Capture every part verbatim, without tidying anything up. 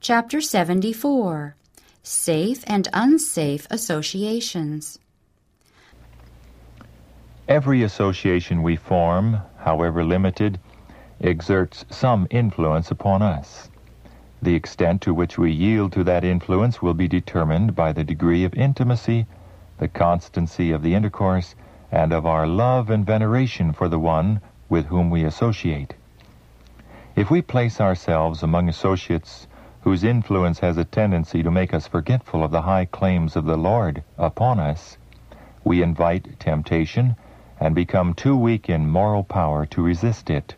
Chapter seventy-four. Safe and Unsafe Associations. Every association we form, however limited, exerts some influence upon us. The extent to which we yield to that influence will be determined by the degree of intimacy, the constancy of the intercourse, and of our love and veneration for the one with whom we associate. If we place ourselves among associates whose influence has a tendency to make us forgetful of the high claims of the Lord upon us, we invite temptation and become too weak in moral power to resist it.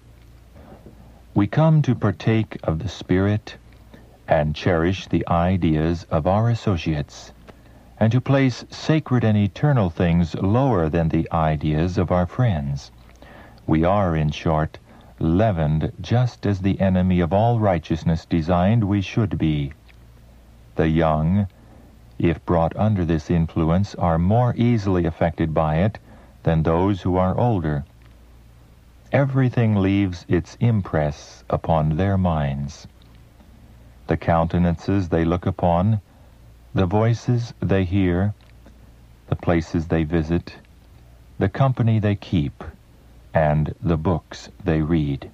We come to partake of the Spirit and cherish the ideas of our associates, and to place sacred and eternal things lower than the ideas of our friends. We are, in short, leavened just as the enemy of all righteousness designed we should be. The young, if brought under this influence, are more easily affected by it than those who are older. Everything leaves its impress upon their minds. The countenances they look upon, the voices they hear, the places they visit, the company they keep, and the books they read.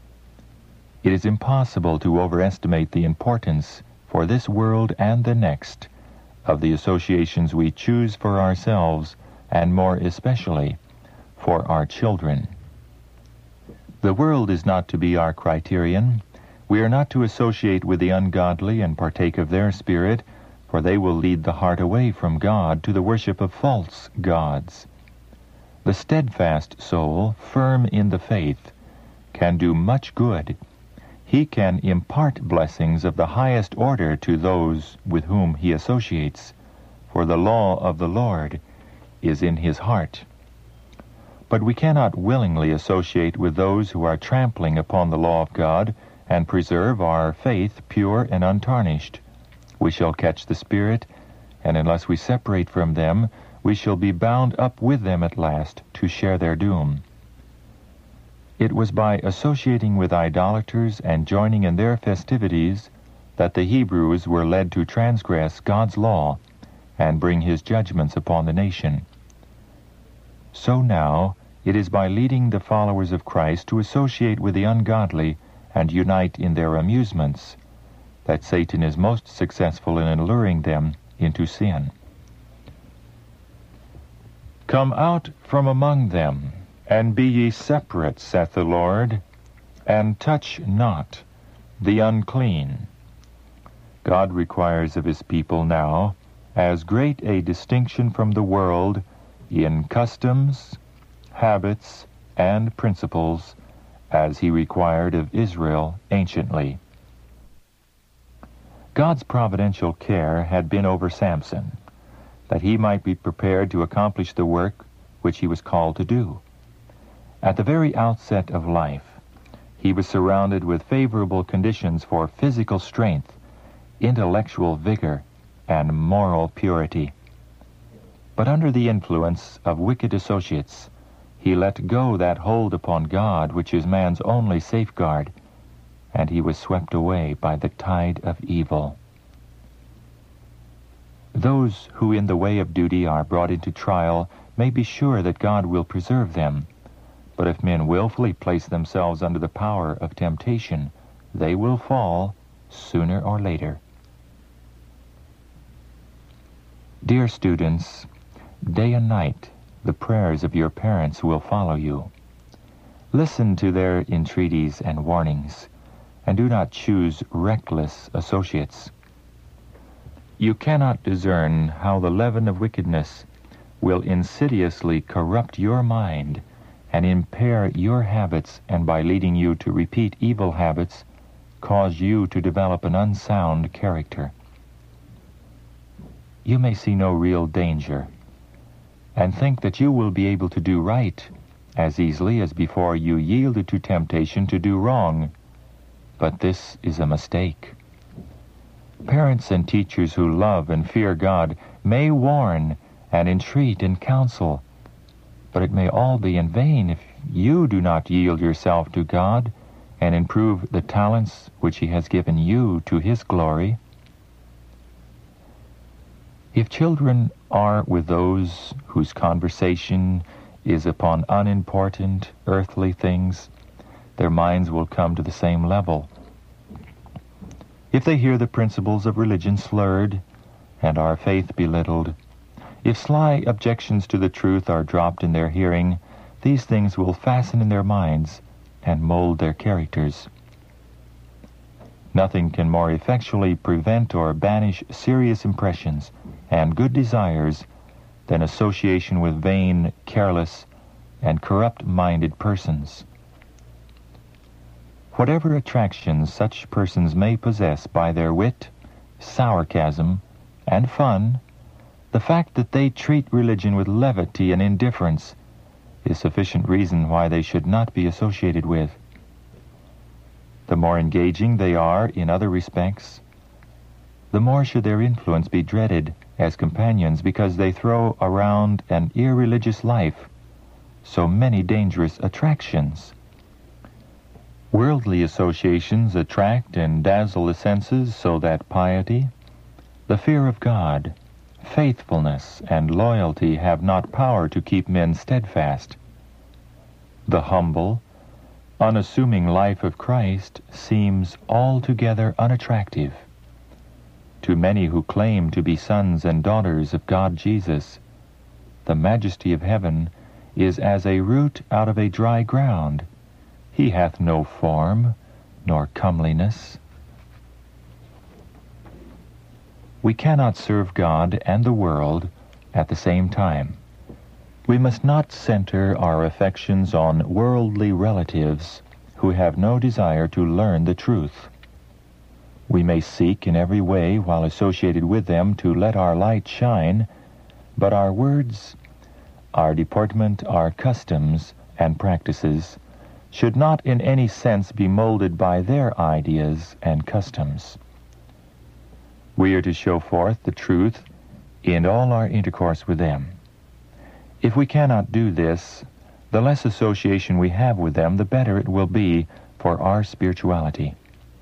It is impossible to overestimate the importance for this world and the next of the associations we choose for ourselves, and more especially for our children. The world is not to be our criterion. We are not to associate with the ungodly and partake of their spirit, for they will lead the heart away from God to the worship of false gods. The steadfast soul, firm in the faith, can do much good. He can impart blessings of the highest order to those with whom he associates, for the law of the Lord is in his heart. But we cannot willingly associate with those who are trampling upon the law of God and preserve our faith pure and untarnished. We shall catch the Spirit, and unless we separate from them, we shall be bound up with them at last to share their doom. It was by associating with idolaters and joining in their festivities that the Hebrews were led to transgress God's law and bring his judgments upon the nation. So now, it is by leading the followers of Christ to associate with the ungodly and unite in their amusements that Satan is most successful in alluring them into sin. Come out from among them, and be ye separate, saith the Lord, and touch not the unclean. God requires of his people now as great a distinction from the world in customs, habits, and principles as he required of Israel anciently. God's providential care had been over Samson, that he might be prepared to accomplish the work which he was called to do. At the very outset of life, he was surrounded with favorable conditions for physical strength, intellectual vigor, and moral purity. But under the influence of wicked associates, he let go that hold upon God which is man's only safeguard, and he was swept away by the tide of evil. Those who in the way of duty are brought into trial may be sure that God will preserve them, but if men willfully place themselves under the power of temptation, they will fall sooner or later. Dear students, day and night the prayers of your parents will follow you. Listen to their entreaties and warnings, and do not choose reckless associates. You cannot discern how the leaven of wickedness will insidiously corrupt your mind and impair your habits, and by leading you to repeat evil habits, cause you to develop an unsound character. You may see no real danger, and think that you will be able to do right as easily as before you yielded to temptation to do wrong, but this is a mistake. Parents and teachers who love and fear God may warn and entreat and counsel, but it may all be in vain if you do not yield yourself to God and improve the talents which he has given you to his glory? If children are with those whose conversation is upon unimportant earthly things, their minds will come to the same level. If they hear the principles of religion slurred and our faith belittled, if sly objections to the truth are dropped in their hearing, these things will fasten in their minds and mold their characters. Nothing can more effectually prevent or banish serious impressions and good desires than association with vain, careless, and corrupt-minded persons. Whatever attractions such persons may possess by their wit, sarcasm, and fun, the fact that they treat religion with levity and indifference is sufficient reason why they should not be associated with. The more engaging they are in other respects, the more should their influence be dreaded as companions, because they throw around an irreligious life so many dangerous attractions. Worldly associations attract and dazzle the senses so that piety, the fear of God, faithfulness, and loyalty have not power to keep men steadfast. The humble, unassuming life of Christ seems altogether unattractive. To many who claim to be sons and daughters of God Jesus, the majesty of heaven is as a root out of a dry ground. He hath no form, nor comeliness. We cannot serve God and the world at the same time. We must not center our affections on worldly relatives who have no desire to learn the truth. We may seek in every way, while associated with them, to let our light shine, but our words, our deportment, our customs and practices should not in any sense be molded by their ideas and customs. We are to show forth the truth in all our intercourse with them. If we cannot do this, the less association we have with them, the better it will be for our spirituality.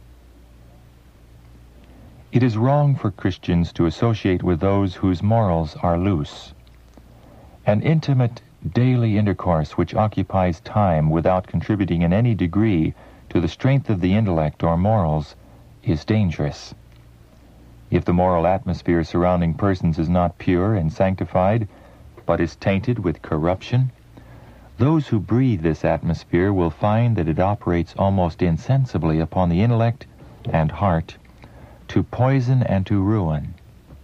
It is wrong for Christians to associate with those whose morals are loose. An intimate daily intercourse which occupies time without contributing in any degree to the strength of the intellect or morals is dangerous. If the moral atmosphere surrounding persons is not pure and sanctified, but is tainted with corruption, those who breathe this atmosphere will find that it operates almost insensibly upon the intellect and heart, to poison and to ruin.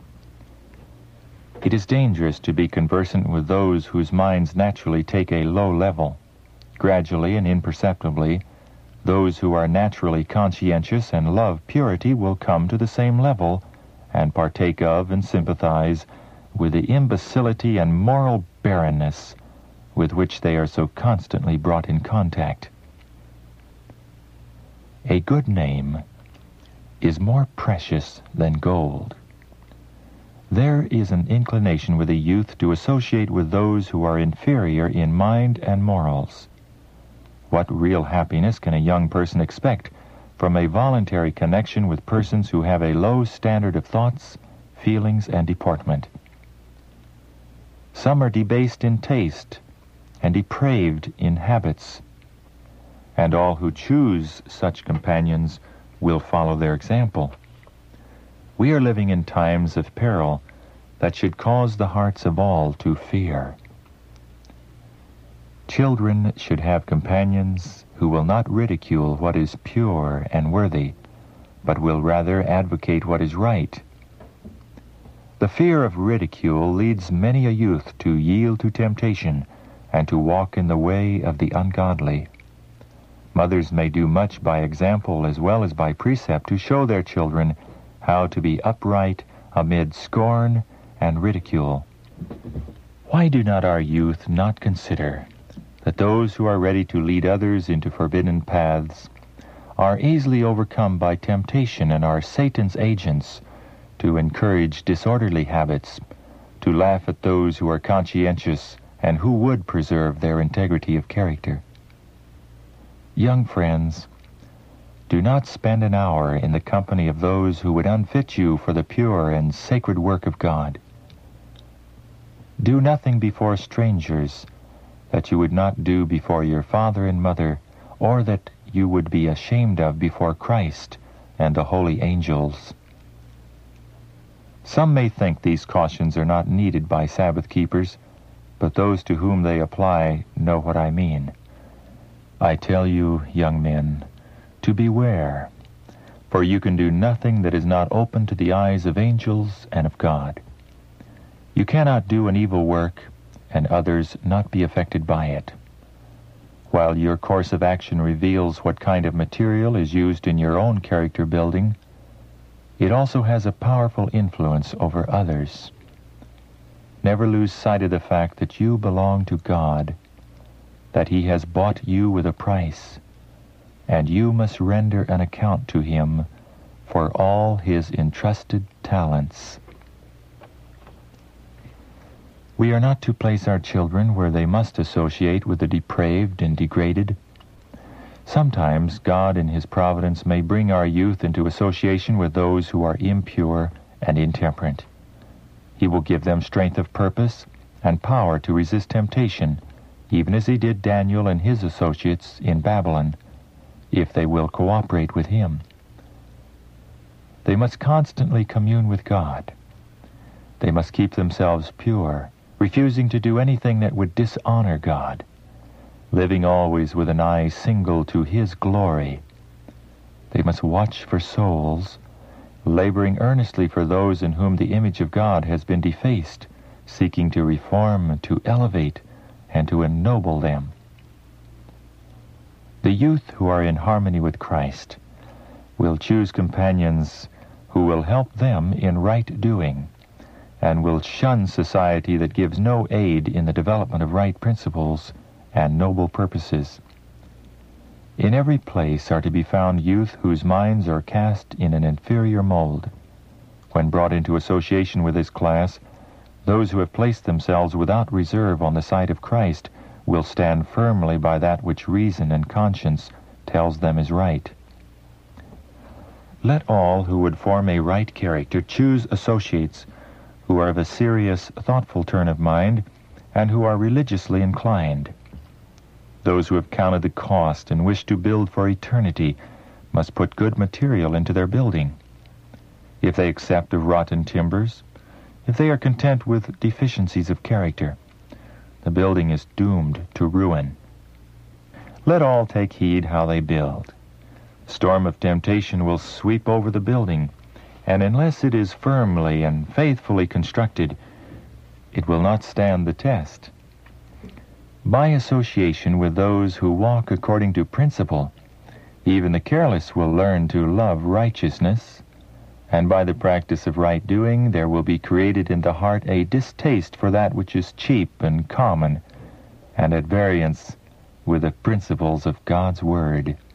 It is dangerous to be conversant with those whose minds naturally take a low level. Gradually and imperceptibly, those who are naturally conscientious and love purity will come to the same level and partake of and sympathize with the imbecility and moral barrenness with which they are so constantly brought in contact. A good name is more precious than gold. There is an inclination with a youth to associate with those who are inferior in mind and morals. What real happiness can a young person expect from a voluntary connection with persons who have a low standard of thoughts, feelings, and deportment? Some are debased in taste and depraved in habits, and all who choose such companions will follow their example. We are living in times of peril that should cause the hearts of all to fear. Children should have companions who will not ridicule what is pure and worthy, but will rather advocate what is right. The fear of ridicule leads many a youth to yield to temptation and to walk in the way of the ungodly. Mothers may do much by example as well as by precept to show their children how to be upright amid scorn and ridicule. Why do not our youth not consider that those who are ready to lead others into forbidden paths are easily overcome by temptation and are Satan's agents to encourage disorderly habits, to laugh at those who are conscientious and who would preserve their integrity of character? Young friends, Do not spend an hour in the company of those who would unfit you for the pure and sacred work of God. Do nothing before strangers that you would not do before your father and mother, or that you would be ashamed of before Christ and the holy angels. Some may think these cautions are not needed by Sabbath keepers, but those to whom they apply know what I mean. I tell you, young men, to beware, for you can do nothing that is not open to the eyes of angels and of God. You cannot do an evil work and others not be affected by it. While your course of action reveals what kind of material is used in your own character building, it also has a powerful influence over others. Never lose sight of the fact that you belong to God, that He has bought you with a price, and you must render an account to Him for all His entrusted talents. We are not to place our children where they must associate with the depraved and degraded. Sometimes God in His providence may bring our youth into association with those who are impure and intemperate. He will give them strength of purpose and power to resist temptation, even as He did Daniel and his associates in Babylon, if they will cooperate with Him. They must constantly commune with God. They must keep themselves pure, refusing to do anything that would dishonor God, living always with an eye single to His glory. They must watch for souls, laboring earnestly for those in whom the image of God has been defaced, seeking to reform, to elevate, and to ennoble them. The youth who are in harmony with Christ will choose companions who will help them in right doing, and will shun society that gives no aid in the development of right principles and noble purposes. In every place are to be found youth whose minds are cast in an inferior mold. When brought into association with this class, those who have placed themselves without reserve on the side of Christ will stand firmly by that which reason and conscience tells them is right. Let all who would form a right character choose associates who are of a serious, thoughtful turn of mind, and who are religiously inclined. Those who have counted the cost and wish to build for eternity must put good material into their building. If they accept of rotten timbers, if they are content with deficiencies of character, the building is doomed to ruin. Let all take heed how they build. The storm of temptation will sweep over the building, and unless it is firmly and faithfully constructed, it will not stand the test. By association with those who walk according to principle, even the careless will learn to love righteousness, and by the practice of right doing there will be created in the heart a distaste for that which is cheap and common, and at variance with the principles of God's Word.